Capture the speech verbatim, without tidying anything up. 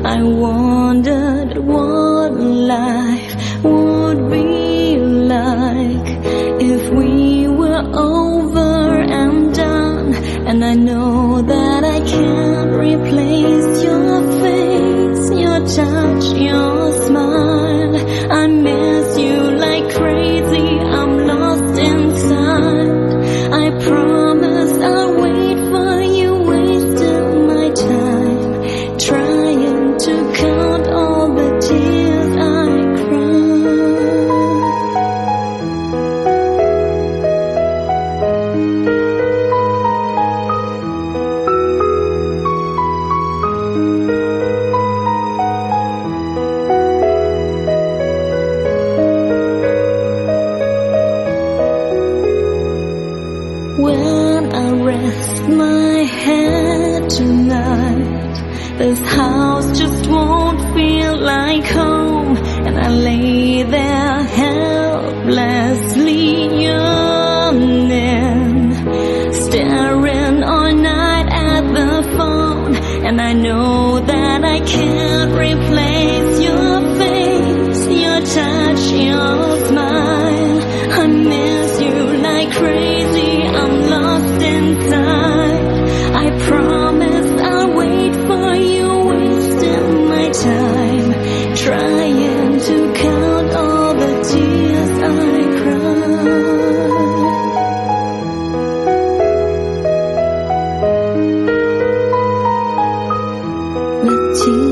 I wondered what life would be like if we were over and done. And I know that I can't replace your face, your touch, your smile. I miss you like crazy, I'm lost inside. I promise I'll wait for you, wasting my time, trying to count all the tears I when I rest my head tonight, this house just won't feel like home. And I lay there helplessly yawning, staring all night at the phone. And I know that I can't replace your face, your touch, your smile. I miss you like crazy, I'm lost inside. I promise I'll wait for you, wasting my time, trying to count all the tears I cried. The tears